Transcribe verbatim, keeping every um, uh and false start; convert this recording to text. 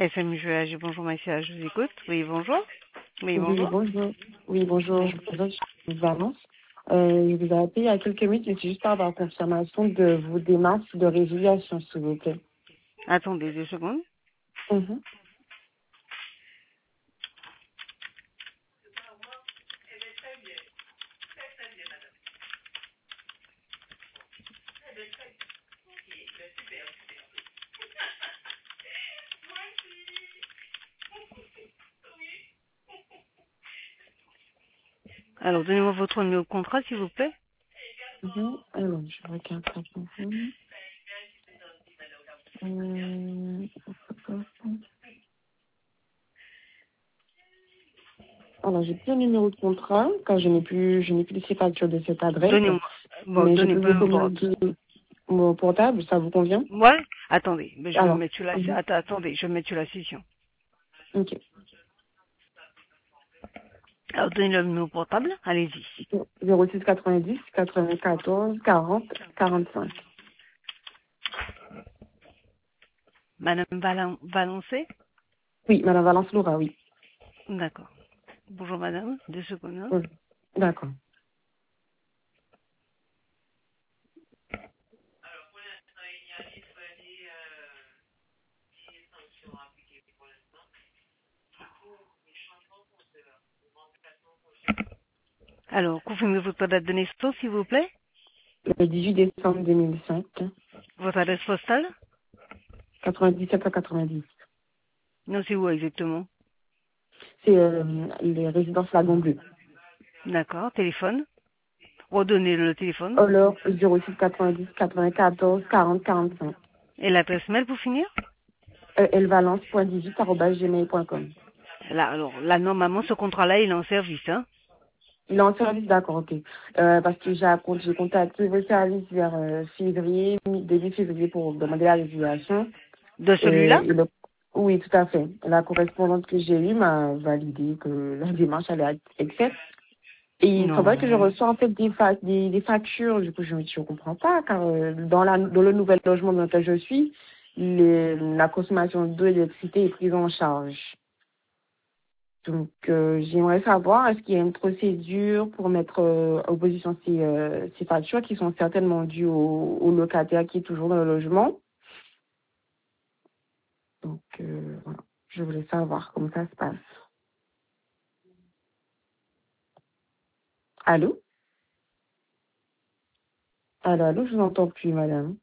S M J A G, bonjour Maïsia, je vous écoute. Oui, bonjour. Oui, Oui, bonjour. bonjour. Oui, bonjour. Oui. Je me présente, je suis Valence. Euh, je vous ai appelé il y a quelques minutes, mais c'est juste pour avoir confirmation de vos démarches de résiliation, s'il vous plaît. Attendez deux secondes. Mhm. Alors, donnez-moi votre numéro de contrat, s'il vous plaît. Mhm. Alors, je regarde ça pour vous. Euh, Alors, j'ai plus le numéro de contrat, car je n'ai plus, je n'ai plus de facture de cette adresse, Donnez-moi, bon, mais je donnez, peux peu vous importe. communiquer mon portable, ça vous convient? Ouais. Attendez, mais je vais me Alors, mettre sur la, mhm. attends, attendez, je vais me mettre sur la session. Ok. Alors, donnez le numéro portable, allez-y. zéro six quatre-vingt-dix quatre-vingt-quatorze quarante quarante-cinq. Madame Valan- Valancé. Oui, Madame Valence Laura, oui. D'accord. Bonjour madame, deux secondes. Hein. Oui. D'accord. Alors, confirmez votre date de naissance, s'il vous plaît. Le dix-huit décembre deux mille cinq, Votre adresse postale. quatre-vingt-dix-sept à quatre-vingt-dix. Non, c'est où exactement? C'est euh, les résidences Lagon Bleu. D'accord, téléphone. Redonnez le téléphone. Alors, zéro six quatre-vingt-dix quatre-vingt-quatorze quarante quarante-cinq. Et l'adresse mail pour finir. Euh, elvalence point dix-huit arobase gmail point com. Là, alors, là, normalement, ce contrat-là, il est en service, hein. Il est en service, d'accord, ok. Euh, parce que j'ai j'ai contacté le service vers euh, février, mi- début février pour demander la résiliation. De Euh, celui-là? et le, oui, tout à fait. La correspondante que j'ai eue m'a validé que la démarche allait être faite. Et il faudrait que je Non. reçoive en fait des, fa des, des factures. Du coup, je ne comprends pas, car euh, dans, la, dans le nouvel logement dans lequel je suis, les, la consommation d'eau et d'électricité est prise en charge. Donc, euh, j'aimerais savoir, est-ce qu'il y a une procédure pour mettre euh, en opposition ces, euh, ces factures qui sont certainement dues au, au locataire qui est toujours dans le logement. Donc, euh, voilà. Je voulais savoir comment ça se passe. Allô? Allô, allô, je vous entends plus, madame.